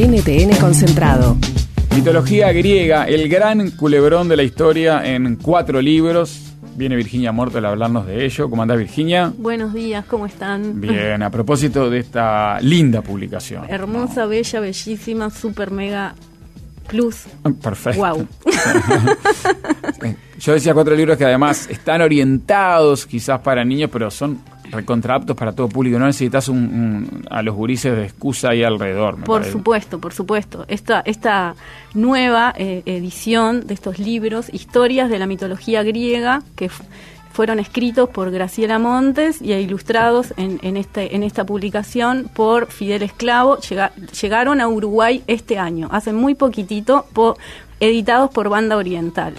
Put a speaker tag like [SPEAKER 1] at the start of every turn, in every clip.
[SPEAKER 1] NTN Concentrado.
[SPEAKER 2] Mitología griega, el gran culebrón de la historia en 4 libros. Viene Virginia Mortol a hablarnos de ello. ¿Cómo andás, Virginia?
[SPEAKER 3] Buenos días, ¿cómo están?
[SPEAKER 2] Bien, a propósito de esta linda publicación.
[SPEAKER 3] Hermosa, bella, bellísima, super mega plus.
[SPEAKER 2] Perfecto.
[SPEAKER 3] Wow.
[SPEAKER 2] Yo decía 4 libros que además están orientados quizás para niños, pero son recontraaptos para todo público. No necesitas a los gurises de excusa ahí alrededor.
[SPEAKER 3] Por supuesto. Esta nueva edición de estos libros, historias de la mitología griega, que fueron escritos por Graciela Montes y ilustrados en esta publicación por Fidel Esclavo, llegaron a Uruguay este año, hace muy poquitito, editados por Banda Oriental.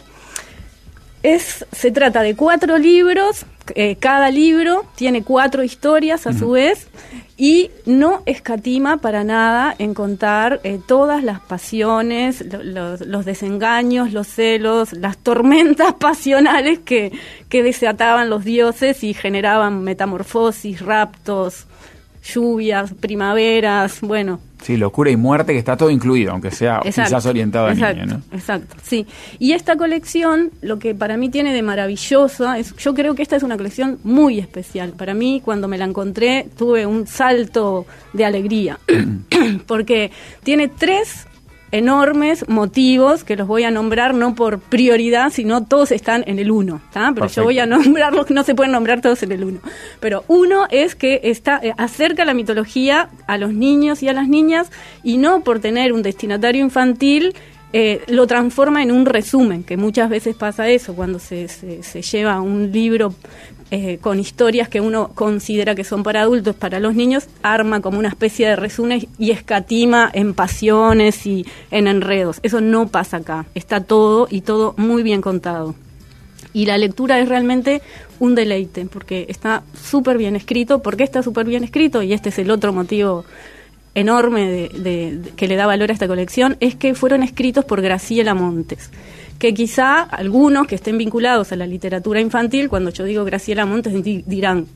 [SPEAKER 3] Se trata de 4 libros, cada libro tiene 4 historias a su vez, y no escatima para nada en contar todas las pasiones, los desengaños, los celos, las tormentas pasionales que desataban los dioses y generaban metamorfosis, raptos, lluvias, primaveras, bueno.
[SPEAKER 2] Sí, locura y muerte, que está todo incluido, aunque sea quizás orientado a niños, ¿no?
[SPEAKER 3] Exacto, sí. Y esta colección, lo que para mí tiene de maravilloso, yo creo que esta es una colección muy especial. Para mí, cuando me la encontré, tuve un salto de alegría, porque tiene 3 enormes motivos que los voy a nombrar no por prioridad, sino todos están en el 1, ¿tá? Pero perfecto. Yo voy a nombrarlos, no se pueden nombrar todos en el 1. Pero uno es que acerca la mitología a los niños y a las niñas, y no por tener un destinatario infantil lo transforma en un resumen, que muchas veces pasa eso, cuando se lleva un libro con historias que uno considera que son para adultos, para los niños, arma como una especie de resumen y escatima en pasiones y en enredos. Eso no pasa acá, está todo muy bien contado. Y la lectura es realmente un deleite, porque está súper bien escrito. ¿Por qué está súper bien escrito? Y este es el otro motivo enorme que le da valor a esta colección, es que fueron escritos por Graciela Montes, que quizá algunos que estén vinculados a la literatura infantil, cuando yo digo Graciela Montes, dirán,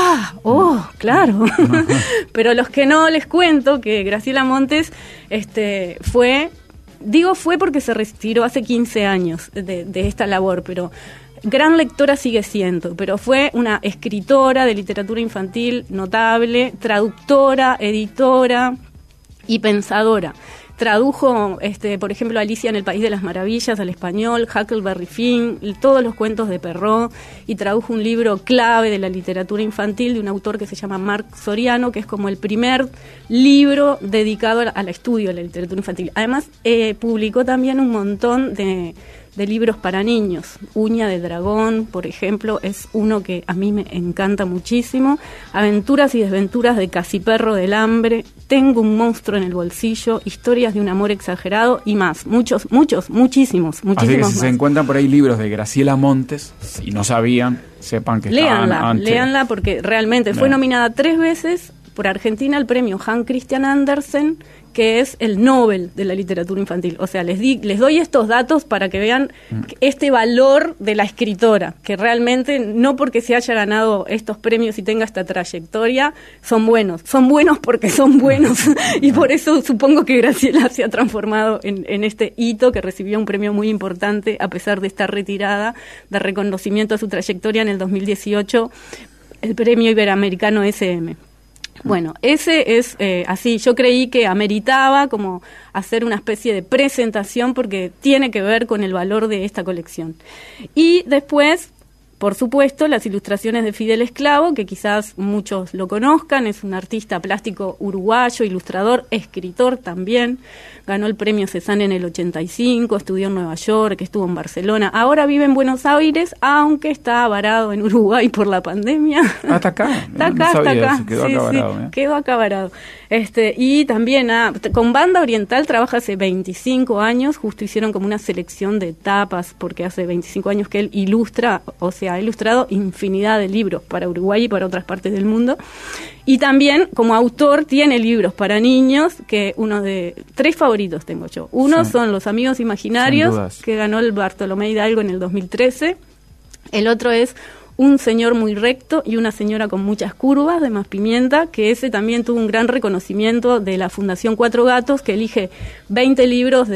[SPEAKER 3] claro. Pero los que no, les cuento que Graciela Montes fue porque se retiró hace 15 años de esta labor, pero gran lectora sigue siendo, pero fue una escritora de literatura infantil notable, traductora, editora y pensadora. Tradujo, por ejemplo, Alicia en el País de las Maravillas al español, Huckleberry Finn, todos los cuentos de Perrault, y tradujo un libro clave de la literatura infantil de un autor que se llama Marc Soriano, que es como el primer libro dedicado al estudio de la literatura infantil. Además, publicó también un montón de libros para niños. Uña de Dragón, por ejemplo, es uno que a mí me encanta muchísimo. Aventuras y desventuras de Casiperro del Hambre, Tengo un monstruo en el bolsillo, Historias de un amor exagerado y más. Muchísimos
[SPEAKER 2] Así que si
[SPEAKER 3] más.
[SPEAKER 2] se encuentran por ahí libros de Graciela Montes y no sabían, sepan que
[SPEAKER 3] Léanla porque realmente fue nominada 3 veces por Argentina al premio Hans Christian Andersen, que es el Nobel de la literatura infantil. O sea, les doy estos datos para que vean este valor de la escritora, que realmente no porque se haya ganado estos premios y tenga esta trayectoria, son buenos porque son buenos, y por eso supongo que Graciela se ha transformado en este hito, que recibió un premio muy importante a pesar de estar retirada, de reconocimiento a su trayectoria en el 2018, el premio iberoamericano SM. Bueno, ese es así. Yo creí que ameritaba como hacer una especie de presentación porque tiene que ver con el valor de esta colección. Y después, por supuesto, las ilustraciones de Fidel Esclavo, que quizás muchos lo conozcan, es un artista plástico uruguayo, ilustrador, escritor también. Ganó el premio Cézanne en el 85, estudió en Nueva York, estuvo en Barcelona. Ahora vive en Buenos Aires, aunque está varado en Uruguay por la pandemia.
[SPEAKER 2] ¿Está acá?
[SPEAKER 3] Está acá.
[SPEAKER 2] Quedó acá varado.
[SPEAKER 3] Quedó acá varado. Y también con Banda Oriental trabaja hace 25 años, justo hicieron como una selección de etapas, porque hace 25 años que él ilustra, o sea, ha ilustrado infinidad de libros para Uruguay y para otras partes del mundo. Y también, como autor, tiene libros para niños, que uno de 3 favoritos tengo yo. Uno son Los Amigos Imaginarios, que ganó el Bartolomé Hidalgo en el 2013. El otro es Un señor muy recto y una señora con muchas curvas, de Más Pimienta, que ese también tuvo un gran reconocimiento de la Fundación Cuatro Gatos, que elige 20 libros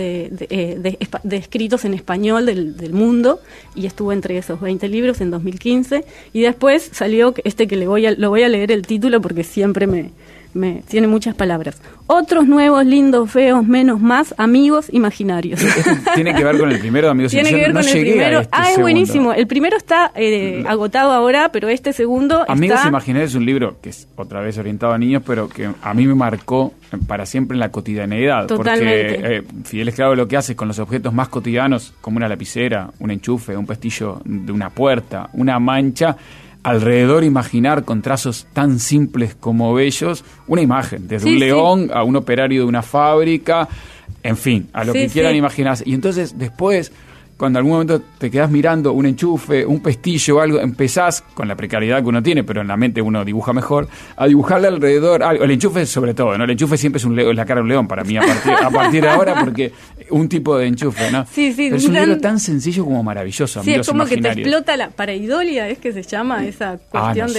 [SPEAKER 3] de escritos en español del mundo, y estuvo entre esos 20 libros en 2015, y después salió que lo voy a leer el título porque siempre me tiene muchas palabras. Otros nuevos, lindos, feos, menos, más, amigos imaginarios.
[SPEAKER 2] Tiene que ver con el primero de Amigos
[SPEAKER 3] Tiene que ver con el primero. Es
[SPEAKER 2] segundo.
[SPEAKER 3] buenísimo. El primero está agotado ahora, pero este segundo
[SPEAKER 2] Amigos Imaginarios es un libro que es otra vez orientado a niños, pero que a mí me marcó para siempre en la cotidianeidad.
[SPEAKER 3] Totalmente.
[SPEAKER 2] Porque Fidel Esclavo lo que hace con los objetos más cotidianos, como una lapicera, un enchufe, un pestillo de una puerta, una mancha, alrededor imaginar con trazos tan simples como bellos una imagen, desde un león a un operario de una fábrica, en fin, a lo que quieran imaginarse. Y entonces después, cuando en algún momento te quedás mirando un enchufe, un pestillo o algo, empezás, con la precariedad que uno tiene, pero en la mente uno dibuja mejor, a dibujarle alrededor, el enchufe sobre todo, ¿no? El enchufe siempre es la cara de un león para mí, a partir de ahora, porque un tipo de enchufe, ¿no?
[SPEAKER 3] Sí,
[SPEAKER 2] pero es un libro tan sencillo como maravilloso,
[SPEAKER 3] sí,
[SPEAKER 2] Amigos
[SPEAKER 3] es como
[SPEAKER 2] Imaginarios.
[SPEAKER 3] que te explota la pareidolia, es que se llama esa cuestión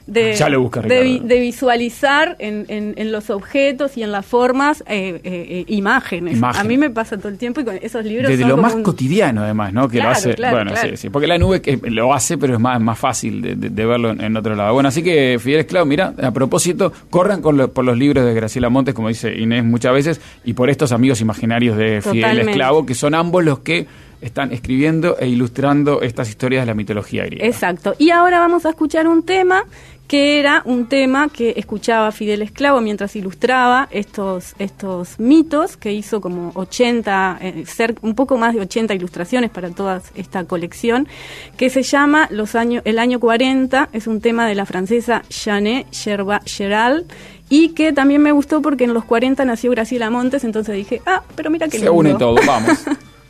[SPEAKER 2] ya lo busca,
[SPEAKER 3] de visualizar en los objetos y en las formas imágenes. A mí me pasa todo el tiempo y con esos libros
[SPEAKER 2] desde
[SPEAKER 3] son
[SPEAKER 2] lo
[SPEAKER 3] como
[SPEAKER 2] más cotidiano, además, ¿no? Que
[SPEAKER 3] claro,
[SPEAKER 2] lo hace,
[SPEAKER 3] claro.
[SPEAKER 2] Sí, porque la nube lo hace, pero es más fácil de verlo en otro lado. Bueno, así que Fidel Esclavo, mira, a propósito, corran por los libros de Graciela Montes, como dice Inés muchas veces, y por estos Amigos Imaginarios de Fidel Esclavo, que son ambos los que están escribiendo e ilustrando estas historias de la mitología griega.
[SPEAKER 3] Exacto. Y ahora vamos a escuchar un tema que era un tema que escuchaba Fidel Esclavo mientras ilustraba estos mitos, que hizo como 80, un poco más de 80 ilustraciones para toda esta colección, que se llama El año 40, es un tema de la francesa Jeanne Geral, y que también me gustó porque en los 40 nació Graciela Montes, entonces dije, pero mira qué lindo.
[SPEAKER 2] Se une todo, vamos.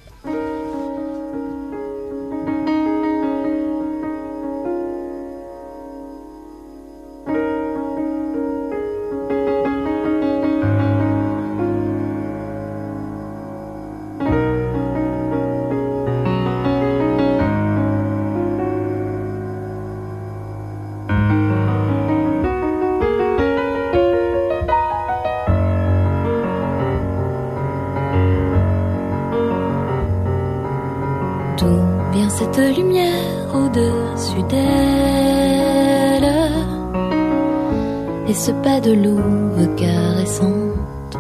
[SPEAKER 1] Cette lumière au-dessus d'elle et ce pas de louve caressante,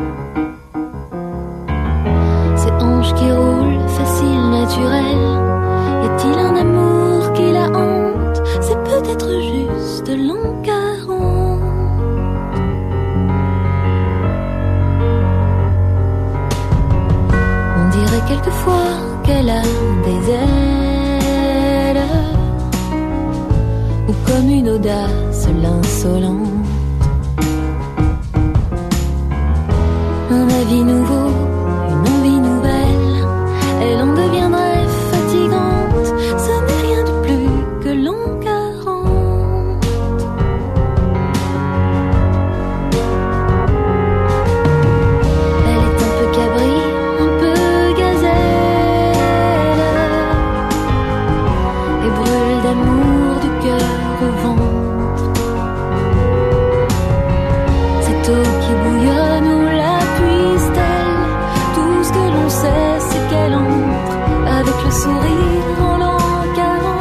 [SPEAKER 1] ces hanches qui roulent facile, naturel. Y a-t-il un amour qui la hante? C'est peut-être juste l'an 40. On dirait quelquefois qu'elle a des ailes ou comme une audace l'insolente, un avis nouveau, une envie nouvelle, elle en deviendrait fatigante, ce n'est rien de plus que l'an 40. Elle est un peu cabri, un peu gazelle, et brûle d'amour du cœur au ventre. Cette eau qui bouillonne, où la puise-t-elle? Tout ce que l'on sait, c'est qu'elle entre avec le sourire en l'an 40.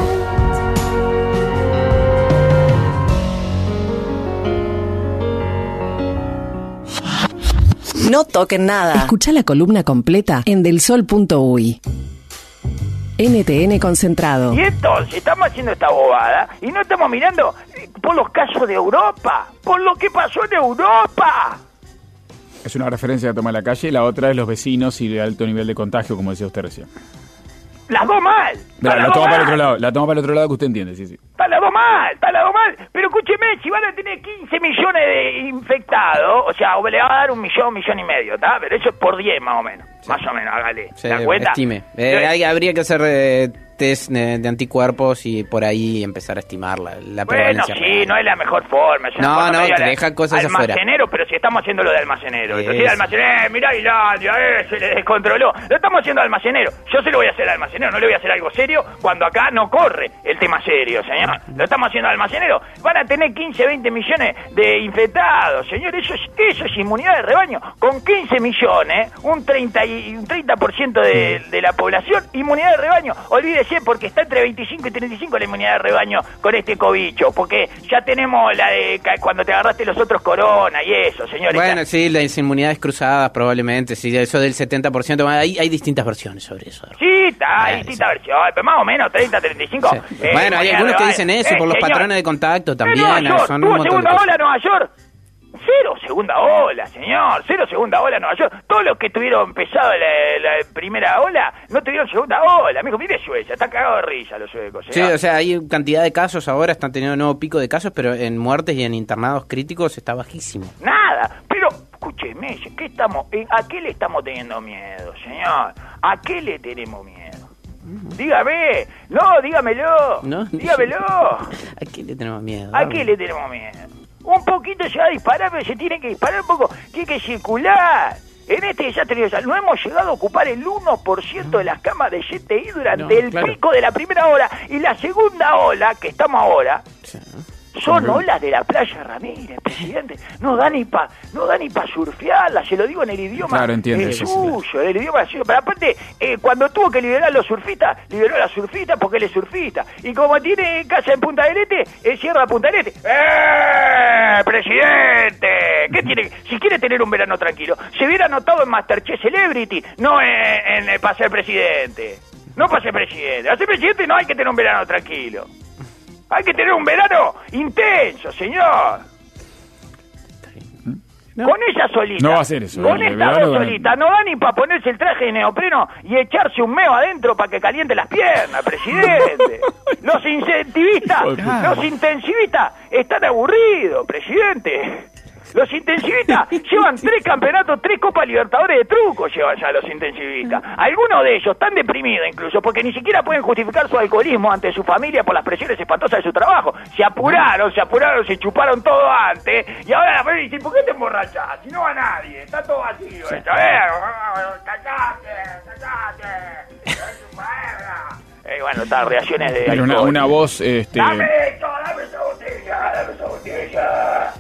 [SPEAKER 4] No toquen nada. Escucha la columna completa en delsol.uy. NTN Concentrado.
[SPEAKER 5] Y entonces estamos haciendo esta bobada y no estamos mirando por los casos de Europa, por lo que pasó en Europa.
[SPEAKER 2] Es una referencia a Toma la Calle, y la otra es los vecinos y de alto nivel de contagio, como decía usted recién.
[SPEAKER 5] Las dos mal.
[SPEAKER 2] La toma para el otro lado, que usted entiende, sí.
[SPEAKER 5] Está las dos mal. Pero escúcheme, si van a tener 15 millones de infectados, o sea, le va a dar 1 millón y medio, Pero eso es por 10 más o menos. Sí. Más o menos, hágale.
[SPEAKER 6] Sí,
[SPEAKER 5] ¿Se da cuenta?
[SPEAKER 6] Estime. Habría que hacer test de anticuerpos y por ahí empezar a estimar la prevalencia.
[SPEAKER 5] Bueno, sí,
[SPEAKER 6] real.
[SPEAKER 5] no es la mejor forma.
[SPEAKER 6] No, te deja cosas afuera.
[SPEAKER 5] Almacenero, pero si estamos haciendo lo de almacenero. Entonces,
[SPEAKER 6] Eso.
[SPEAKER 5] almacenero, mirá Islandia, se le descontroló. Lo estamos haciendo almacenero. Yo se lo voy a hacer al almacenero, no le voy a hacer algo serio cuando acá no corre el tema serio, señor. Lo estamos haciendo al almacenero. Van a tener 15, 20 millones de infectados, señor. Eso es inmunidad de rebaño. Con 15 millones, un 30% de la población, inmunidad de rebaño. Olvídese, porque está entre 25 y 35 la inmunidad de rebaño con este cobicho, porque ya tenemos la de cuando te agarraste los otros corona y eso, señores.
[SPEAKER 6] Bueno, sí, las inmunidades cruzadas probablemente, sí, eso del 70%, hay distintas versiones sobre eso.
[SPEAKER 5] Sí, hay distintas versiones, pero más o menos 30, 35.
[SPEAKER 6] Sí. Bueno, hay algunos que dicen eso por los
[SPEAKER 5] señor,
[SPEAKER 6] patrones de contacto también.
[SPEAKER 5] Son un montón segunda ola Nueva York. Cero segunda ola, señor. Cero segunda ola en Nueva York. Todos los que tuvieron empezado la primera ola no tuvieron segunda ola. Amigo, mire Suecia, está cagado de risa los suecos.
[SPEAKER 6] Señor. Sí, o sea, hay cantidad de casos ahora, están teniendo un nuevo pico de casos, pero en muertes y en internados críticos está bajísimo.
[SPEAKER 5] Nada, pero escúcheme, ¿a qué le estamos teniendo miedo, señor? ¿A qué le tenemos miedo? Dígame, dígamelo.
[SPEAKER 6] ¿No?
[SPEAKER 5] Dígamelo.
[SPEAKER 6] ¿A qué le tenemos miedo?
[SPEAKER 5] ¿A qué le tenemos miedo? Un poquito se va a disparar, pero se tiene que disparar un poco, tiene que circular. En este desastre no hemos llegado a ocupar el 1% de las camas de GTI durante el pico de la primera ola. Y la segunda ola, que estamos ahora, son olas de la playa Ramírez, presidente. No da ni pa surfearla, se lo digo en el idioma suyo, el idioma suyo. Pero aparte, cuando tuvo que liberar a los surfistas, liberó a las surfistas porque él es surfista. Y como tiene casa en Punta del Este, cierra Punta del Este. Presidente, ¿qué tiene? Si quiere tener un verano tranquilo, se hubiera anotado en Masterchef Celebrity, no en para ser presidente. No para ser presidente. Para ser presidente no hay que tener un verano tranquilo. Hay que tener un verano intenso, señor. No. Con ella solita.
[SPEAKER 2] No va a ser eso.
[SPEAKER 5] Con esta dos solita. No da ni para ponerse el traje de neopreno y echarse un meo adentro para que caliente las piernas, presidente. Los intensivistas están aburridos, presidente. Los intensivistas llevan 3 campeonatos, 3 Copas Libertadores de truco llevan ya los intensivistas. Algunos de ellos están deprimidos incluso, porque ni siquiera pueden justificar su alcoholismo ante su familia por las presiones espantosas de su trabajo. Se apuraron, se chuparon todo antes, y ahora la familia dice, ¿por qué te emborrachás? Si no va nadie, está todo vacío. Sí. ¡Callate! Bueno, estas reacciones de alcohol.
[SPEAKER 2] Una voz...
[SPEAKER 5] ¡Dame esa botella!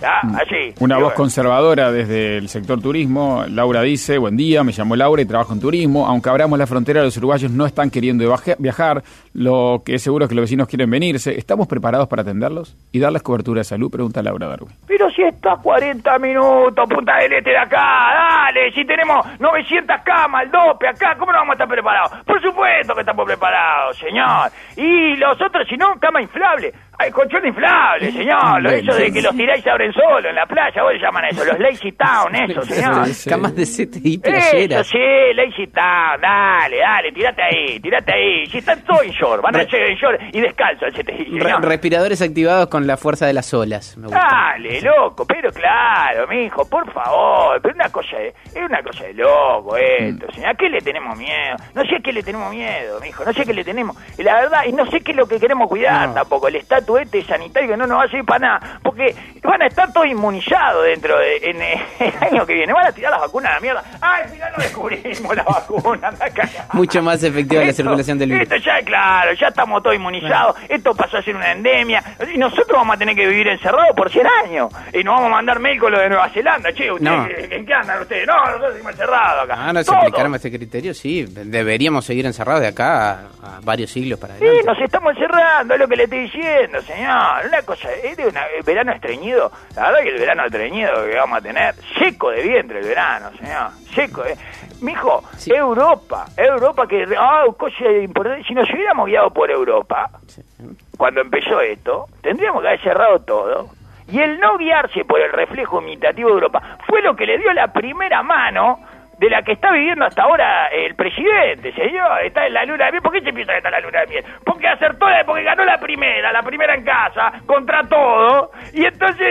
[SPEAKER 5] Allí.
[SPEAKER 2] Una voz conservadora desde el sector turismo. Laura dice, buen día, me llamo Laura y trabajo en turismo. Aunque abramos la frontera, los uruguayos no están queriendo viajar. Lo que es seguro es que los vecinos quieren venirse. ¿Estamos preparados para atenderlos y darles cobertura de salud? Pregunta Laura Darwin.
[SPEAKER 5] Pero si está 40 minutos, Punta del Este de acá, dale, si tenemos 900 camas, el dope acá, ¿cómo no vamos a estar preparados? Por supuesto que estamos preparados, señor. Y los otros, si no, cama inflable. Hay colchón inflable, señor. Lo hecho de que los tiráis se abren solo en la playa, ¿vos le llaman eso? Los lazy town, eso, señor.
[SPEAKER 6] Camas de CTI playeras.
[SPEAKER 5] Eso sí, lazy town, dale, tirate ahí. Si están todos en short, van a llegar en short y descalzo al CTI, señor.
[SPEAKER 6] Respiradores activados con la fuerza de las olas. Me gusta.
[SPEAKER 5] Dale, loco, pero claro, mijo, por favor. Pero es una cosa de loco esto, señor. ¿A qué le tenemos miedo? No sé a qué le tenemos miedo, mijo. No sé qué le tenemos. Y la verdad, y no sé qué es lo que queremos cuidar tampoco. El estatus sanitario que no nos va a servir para nada, porque van a estar todos inmunizados dentro de el año que viene. Van a tirar las vacunas a la mierda. Ay, mira, no descubrimos la vacuna.
[SPEAKER 6] Mucho más efectiva la circulación del virus.
[SPEAKER 5] Esto ya estamos todos inmunizados. Esto pasó a ser una endemia y nosotros vamos a tener que vivir encerrados por 100 años y nos vamos a mandar mail con lo de Nueva Zelanda. Che, ¿ustedes ¿en qué andan ustedes? No, nosotros seguimos encerrados acá.
[SPEAKER 6] No se aplicaron este criterio, sí. Deberíamos seguir encerrados de acá a varios siglos para adelante.
[SPEAKER 5] Sí, nos estamos encerrando, es lo que le estoy diciendo, señor. Una cosa, es de un verano estreñido. La verdad que el verano estreñido que vamos a tener, seco de vientre el verano, señor. Seco de... Mijo, sí. Europa que... cosa importante. Si nos hubiéramos guiado por Europa, cuando empezó esto, tendríamos que haber cerrado todo. Y el no guiarse por el reflejo imitativo de Europa fue lo que le dio la primera mano de la que está viviendo hasta ahora el presidente, señor. Está en la luna de miel. ¿Por qué se piensa que está en la luna de miel? Porque acertó, porque ganó la primera en casa, contra todo, y entonces,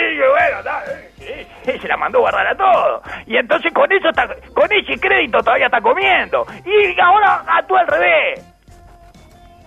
[SPEAKER 5] bueno, se la mandó a guardar a todo. Y entonces con ese crédito todavía está comiendo. Y ahora actúa al revés.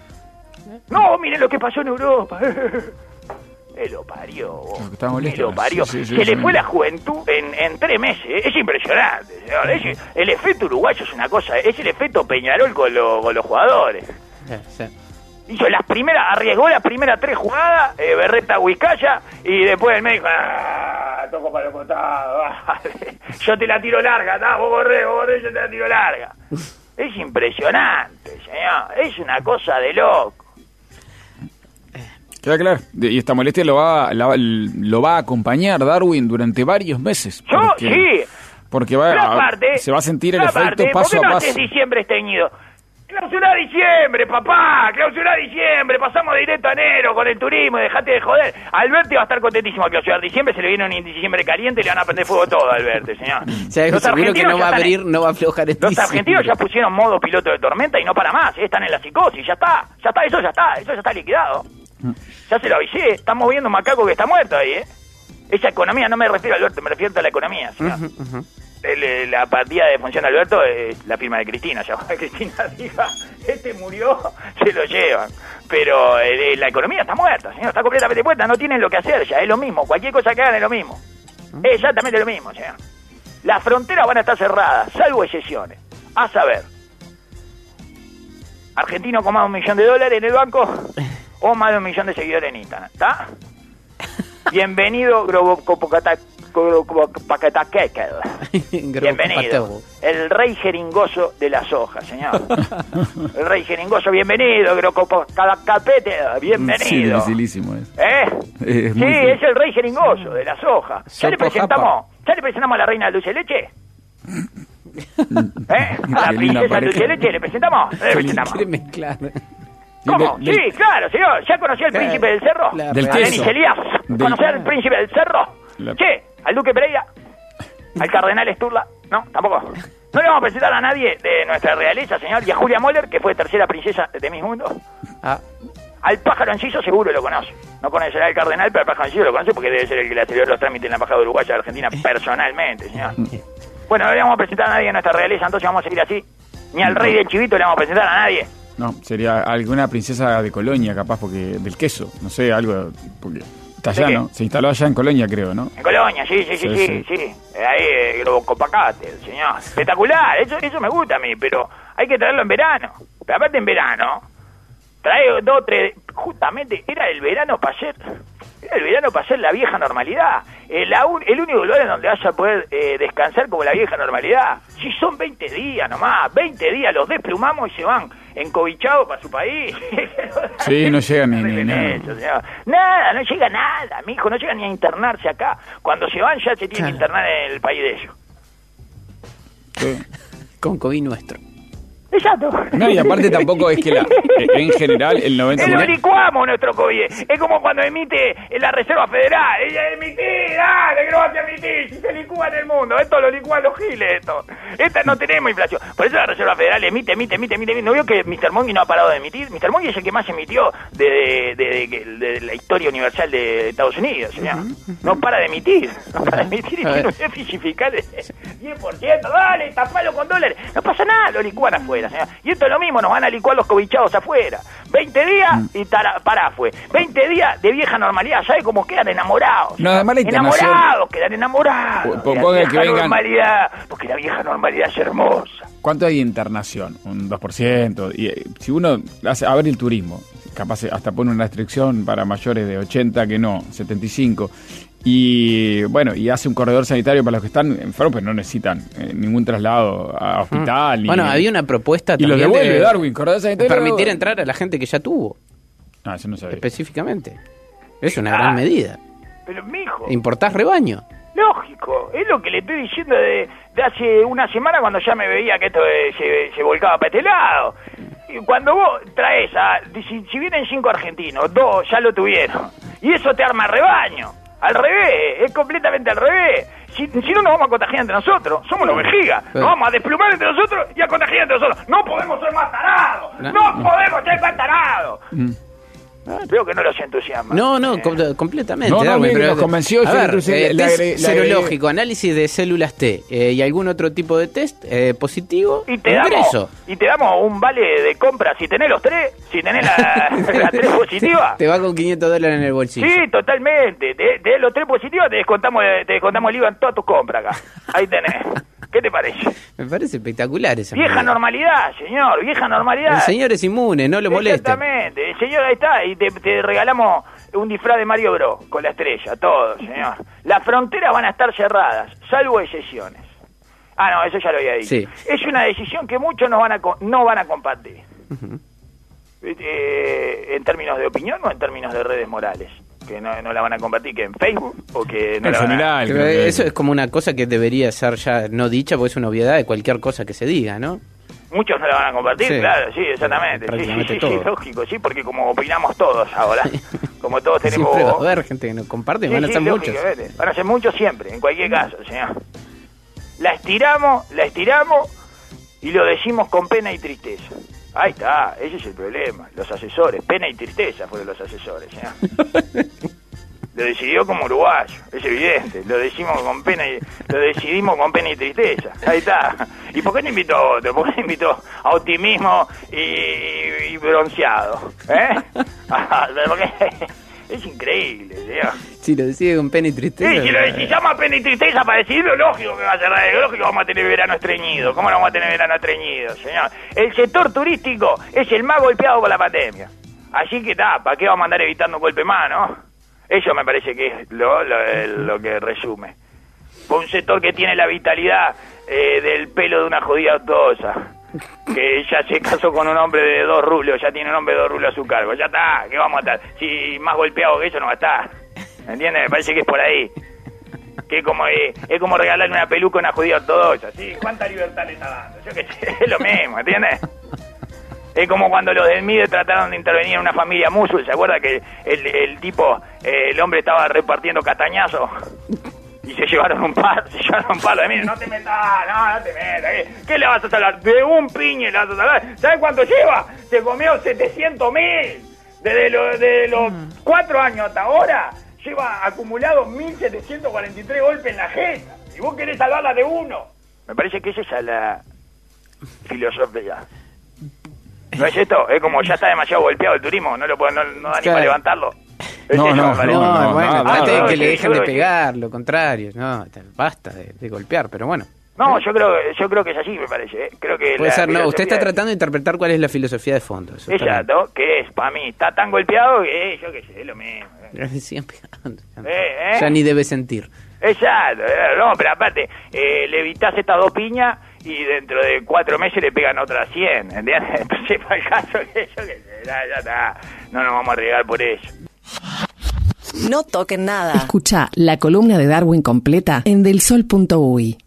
[SPEAKER 5] No, miren lo que pasó en Europa. Me lo parió, vos. Me lo parió.
[SPEAKER 2] Sí,
[SPEAKER 5] Se le fue la juventud en 3 meses. Es impresionante, señor. El efecto uruguayo es una cosa. Es el efecto Peñarol con los jugadores.
[SPEAKER 6] Sí.
[SPEAKER 5] Hizo arriesgó las primeras 3 jugadas, Berreta Huizcaya, y después el médico, toco para los costados, vale. Yo te la tiro larga, vos corré, yo te la tiro larga. Es impresionante, señor. Es una cosa de loco.
[SPEAKER 2] Queda claro. Y esta molestia lo va a acompañar Darwin durante varios meses.
[SPEAKER 5] Sí.
[SPEAKER 2] Porque se va a sentir el efecto paso a
[SPEAKER 5] ¿por qué no
[SPEAKER 2] paso.
[SPEAKER 5] haces diciembre teñido? Clausura diciembre, papá, clausura diciembre, pasamos directo a enero con el turismo, dejate de joder. Alberti va a estar contentísimo al clausurar diciembre, se le viene un diciembre caliente y le van a prender fuego todo a Alberti, señor.
[SPEAKER 6] O sea, seguro que no va a abrir, no va a aflojar este
[SPEAKER 5] Los argentinos ya pusieron modo piloto de tormenta y no para más, están en la psicosis, ya está, eso ya está liquidado. Ya se lo avisé, estamos viendo un macaco que está muerto ahí, Esa economía, no me refiero a Alberto, me refiero a la economía, señor. La partida de función de Alberto es la firma de Cristina. Ya Cristina diga, murió, se lo llevan. Pero la economía está muerta, señor, está completamente muerta, no tienen lo que hacer ya, es lo mismo, cualquier cosa que hagan es lo mismo. Exactamente lo mismo, señor. Las fronteras van a estar cerradas, salvo excepciones. A saber, argentino con más de $1 millón en el banco o más de 1 millón de seguidores en Instagram, ¿está? Bienvenido, bienvenido, el rey jeringoso de la soja, señor. El rey jeringoso, bienvenido, bienvenido.
[SPEAKER 2] Sí, dificilísimo es.
[SPEAKER 5] Sí, es el rey jeringoso de la soja. ¿Ya le presentamos a la reina Dulce Leche? A la princesa Dulce Leche le presentamos. ¿Cómo? Sí, claro, señor. ¿Ya conoció al príncipe del cerro?
[SPEAKER 2] Del
[SPEAKER 5] a Denis Elías. ¿Conoció al príncipe del cerro? Che, al duque Pereira. ¿Al cardenal Sturla? No, tampoco. No le vamos a presentar a nadie de nuestra realeza, señor. Y a Julia Moller, que fue 3ª princesa de Miss Mundo. Al pájaro Enciso seguro lo conoce. No conocerá al cardenal, pero al pájaro Enciso lo conoce porque debe ser el que le aceleró los trámites en la embajada uruguaya de Argentina personalmente, señor. Bueno, no le vamos a presentar a nadie de nuestra realeza, entonces vamos a seguir así. Ni al rey del chivito le vamos a presentar a nadie.
[SPEAKER 2] No, sería alguna princesa de Colonia, capaz, porque del queso, no sé, algo, porque está allá, ¿no? Se instaló allá en Colonia, creo, ¿no?
[SPEAKER 5] En Colonia, sí. Ahí, Copacate, señor. Espectacular, eso me gusta a mí, pero hay que traerlo en verano. Pero aparte en verano, trae 2, 3, justamente era el verano para hacer la vieja normalidad. El único lugar en donde vas a poder descansar como la vieja normalidad. Si son 20 días nomás, 20 días los desplumamos y se van encobichados para su país.
[SPEAKER 2] Sí, no llega ni nada.
[SPEAKER 5] Nada, no llega nada, mijo, no llega ni a internarse acá. Cuando se van ya se tienen que internar en el país de ellos.
[SPEAKER 2] Sí.
[SPEAKER 6] Con COVID nuestro.
[SPEAKER 5] Exacto.
[SPEAKER 2] No, y aparte tampoco es que en general el 90%...
[SPEAKER 5] Lo licuamos nuestro COVID. Es como cuando emite la Reserva Federal. Ella emitir, dale, que no vas a emitir. Si se licúa en el mundo. Esto lo licúan los giles, esto. Esta no tenemos inflación. Por eso la Reserva Federal emite. ¿No veo que Mr. Mongi no ha parado de emitir? Mr. Mongi es el que más emitió de la historia universal de Estados Unidos, señor. No para de emitir. Y tiene un déficit fiscal de 10%. Dale, tapalo con dólares. No pasa nada, lo licúan afuera. Y esto es lo mismo, nos van a licuar los cobichados afuera. 20 días y pará fue. 20 días de vieja normalidad, ¿sabe cómo quedan enamorados?
[SPEAKER 2] No, además la internación...
[SPEAKER 5] Quedan enamorados.
[SPEAKER 2] Ponga que vengan...
[SPEAKER 5] normalidad, porque la vieja normalidad es hermosa.
[SPEAKER 2] ¿Cuánto hay de internación? Un 2%. Y si uno hace a ver el turismo, capaz hasta pone una restricción para mayores de 80 que no, 75. Y bueno, y hace un corredor sanitario para los que están enfermos, pero no necesitan ningún traslado a hospital.
[SPEAKER 6] Bueno, había una propuesta también.
[SPEAKER 2] Y lo devuelve Darwin, corredor sanitario.
[SPEAKER 6] Permitir entrar a la gente que ya tuvo.
[SPEAKER 2] Ah, eso no sabía.
[SPEAKER 6] Específicamente. Es una gran medida.
[SPEAKER 5] Pero, mijo.
[SPEAKER 6] ¿Importás rebaño?
[SPEAKER 5] Lógico, es lo que le estoy diciendo de hace una semana cuando ya me veía que esto se volcaba para este lado. Y cuando vos traes si vienen 5 argentinos, 2 ya lo tuvieron. Y eso te arma rebaño. Al revés, es completamente al revés. Si no nos vamos a contagiar entre nosotros, somos los vejigas. Nos vamos a desplumar entre nosotros y a contagiar entre nosotros. No podemos ser más tarados. No podemos ser más tarados. Veo que no los entusiasma.
[SPEAKER 6] No, completamente.
[SPEAKER 2] No,
[SPEAKER 6] Darwin,
[SPEAKER 2] mire,
[SPEAKER 6] pero,
[SPEAKER 2] nos convenció.
[SPEAKER 6] a
[SPEAKER 2] Yo
[SPEAKER 6] ver,
[SPEAKER 2] inclusive
[SPEAKER 6] test
[SPEAKER 2] le
[SPEAKER 6] serológico, análisis de células T y algún otro tipo de test positivo,
[SPEAKER 5] Y te damos un vale de compra si tenés los tres, si tenés las tres positivas.
[SPEAKER 6] Te va con $500 en el bolsillo.
[SPEAKER 5] Sí, totalmente. De los tres positivos te descontamos el IVA en todas tus compras acá. Ahí tenés. ¿Qué te parece?
[SPEAKER 6] Me parece espectacular esa
[SPEAKER 5] Vieja
[SPEAKER 6] medida.
[SPEAKER 5] normalidad, señor, vieja normalidad.
[SPEAKER 6] El señor es inmune, no lo moleste.
[SPEAKER 5] Exactamente, el señor ahí está, y te regalamos un disfraz de Mario Bros. Con la estrella, todo, señor. Las fronteras van a estar cerradas, salvo excepciones. Ah, no, eso ya lo había dicho.
[SPEAKER 6] Sí.
[SPEAKER 5] Es una decisión que muchos no van a compartir.
[SPEAKER 6] Ujú.
[SPEAKER 5] En términos de opinión o en términos de redes morales. Que no la van a compartir, que en Facebook o que no
[SPEAKER 2] En
[SPEAKER 5] la van a...
[SPEAKER 2] general.
[SPEAKER 6] Pero
[SPEAKER 2] creo que-
[SPEAKER 6] eso es como una cosa que debería ser ya no dicha, porque es una obviedad de cualquier cosa que se diga, ¿no?
[SPEAKER 5] Muchos no la van a compartir,
[SPEAKER 6] Sí.
[SPEAKER 5] claro, sí, exactamente.
[SPEAKER 6] Prácticamente
[SPEAKER 5] Sí,
[SPEAKER 6] todo.
[SPEAKER 5] lógico, sí, porque como opinamos todos ahora, como todos tenemos...
[SPEAKER 6] Siempre va a haber gente que no comparte, van a ser muchos.
[SPEAKER 5] lógicamente. Van a ser muchos siempre, en cualquier caso, señor. La estiramos y lo decimos con pena y tristeza. Ahí está, ese es el problema. Los asesores, pena y tristeza fueron los asesores, señor. Lo decidió como uruguayo, es evidente. Lo decidimos con pena y tristeza. Ahí está. ¿Y por qué no invitó a otro? ¿Por qué no invitó a optimismo y bronceado? Porque es increíble, señor.
[SPEAKER 6] Si lo decide con pena y tristeza.
[SPEAKER 5] Sí, si llama pena y tristeza para decidirlo, lógico que va a ser lógico que vamos a tener verano estreñido. ¿Cómo no vamos a tener verano estreñido, señor? El sector turístico es el más golpeado por la pandemia. Así que está, ¿para qué vamos a andar evitando un golpe más, no? Eso me parece que es lo que resume. Fue un sector que tiene la vitalidad del pelo de una judía ortodoxa, que ya se casó con un hombre de 2 rublos, ya tiene un hombre de 2 rublos a su cargo. Ya está, ¿qué vamos a estar? Si más golpeado que eso no va a estar. ¿Entiendes? Me parece que es por ahí. Que es como regalarle una peluca a una judía ortodoxa. ¿Sí? ¿Cuánta libertad le está dando? Yo qué sé, es lo mismo, ¿entiendes? Es como cuando los del MIDE trataron de intervenir en una familia musul. ¿Se acuerda que el hombre estaba repartiendo castañazos? Y se llevaron un palo de mí. No te metas. ¿Qué le vas a sacar? De un piñe le vas a sacar. ¿Sabes cuánto lleva? Se comió 700.000. Desde los 4 años hasta ahora, lleva acumulado 1.743 golpes en la jeta. Y vos querés salvarla de uno. Me parece que esa es la filosofía. ¿No es esto? Es como ya está demasiado golpeado el turismo, no da ni para levantarlo.
[SPEAKER 2] No,
[SPEAKER 6] bueno, trate de que le dejen de
[SPEAKER 5] yo creo
[SPEAKER 6] pegar, lo contrario. No, basta de golpear, pero bueno.
[SPEAKER 5] No, yo creo que es así, me parece. Creo que
[SPEAKER 6] Puede ser, no,
[SPEAKER 5] filosofía
[SPEAKER 6] usted está tratando de interpretar cuál es la filosofía de fondo. Eso está
[SPEAKER 5] exacto, que es, para mí, está tan golpeado que yo qué sé, es lo mismo.
[SPEAKER 6] bien. Le siguen pegando.
[SPEAKER 5] ¿Eh?
[SPEAKER 6] Ya ni debe sentir.
[SPEAKER 5] Exacto, no, pero aparte, le evitás estas 2 piñas y dentro de 4 meses le pegan otras 100, ¿entiendes? Entonces, para el caso que yo que sé, ya está, no nos vamos a arriesgar por eso.
[SPEAKER 4] No toquen nada. Escucha la columna de Darwin completa en delsol.uy.